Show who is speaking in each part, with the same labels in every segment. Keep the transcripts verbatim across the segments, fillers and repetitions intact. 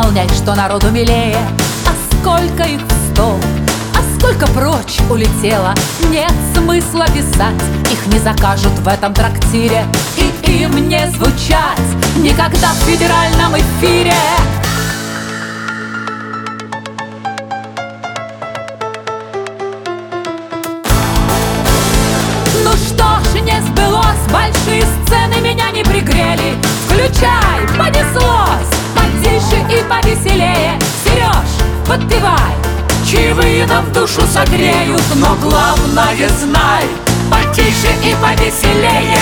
Speaker 1: исполняй, что народу милее. А сколько их в стол, а сколько прочь улетело. Нет смысла писать, их не закажут в этом трактире. И им не звучать никогда в федеральном эфире. Ну что ж, не сбылось, большие сцены меня не пригрели. Включай, понеслось, потише и повеселее. Сереж, подпевай, чаевые нам душу согреют. Но главное знай, потише и повеселее.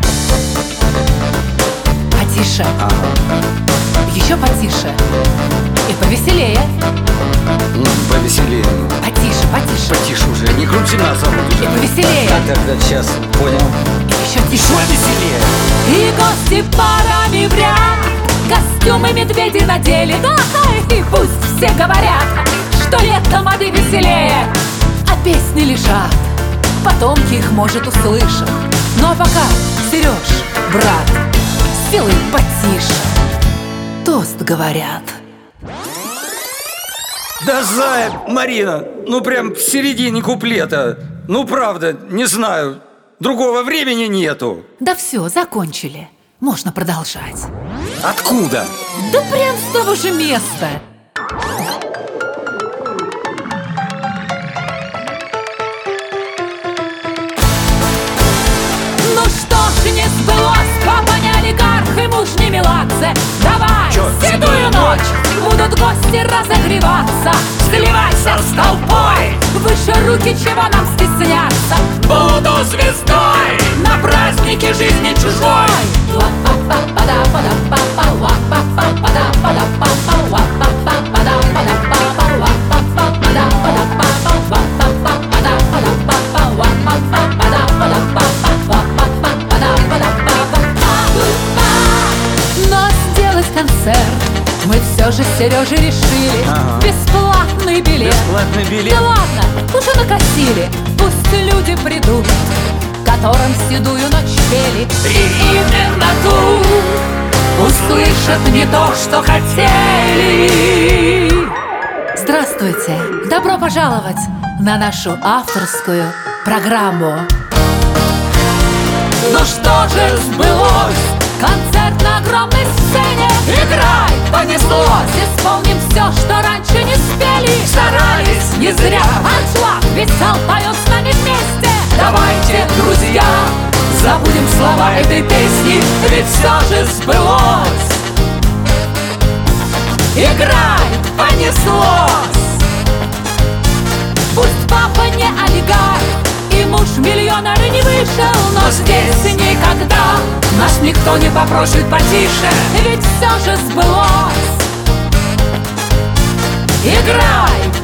Speaker 1: Потише, еще потише и повеселее.
Speaker 2: Ну, повеселее.
Speaker 1: Потише, потише,
Speaker 2: Потише уже, не крути нас, а вот уже.
Speaker 1: и повеселее.
Speaker 2: Так, так, так, сейчас, понял.
Speaker 1: И еще тише.
Speaker 2: Повеселее.
Speaker 1: И гости парами в ряд костюмы медведи надели. Да, и пусть все говорят, что лето моды веселее. А песни лежат, потомки их, может, услышат. Ну а пока, Сереж, брат, сделай потише. Тост говорят.
Speaker 2: Да, зая, Марина, ну прям в середине куплета. Ну правда, не знаю, другого времени нету.
Speaker 1: Да все, закончили. Можно продолжать.
Speaker 2: Откуда?
Speaker 1: Да прям с того же места. Ну что ж, не сбылось, папа не олигарх и муж не меладзе. Давай,
Speaker 2: Чё,
Speaker 1: седую ночь, будут гости разогреваться. Сливайся с толпой, выше руки, чего нам стесняться. Буду звездой на празднике жизни чужой. Но сделать концерт мы все же с Сережей решили.
Speaker 2: Ага.
Speaker 1: Бесплатный билет.
Speaker 2: Бесплатный билет?
Speaker 1: Да ладно, уже накосили. Пусть люди придут, которым седую ночь пели. И именно тут услышат не то, что хотели. Здравствуйте, добро пожаловать на нашу авторскую программу. Ну что же сбылось? Концерт на огромной сцене. Играй, понеслось. Исполним все, что раньше не спели. Старались не зря. Аншлаг, весел, поет с нами вместе. Давайте, друзья, забудем слова этой песни, ведь все же сбылось. Играй, понеслось. Пусть папа не олигарх и муж миллионер и не вышел, но здесь никогда нас никто не попросит потише, ведь все же сбылось. Играй,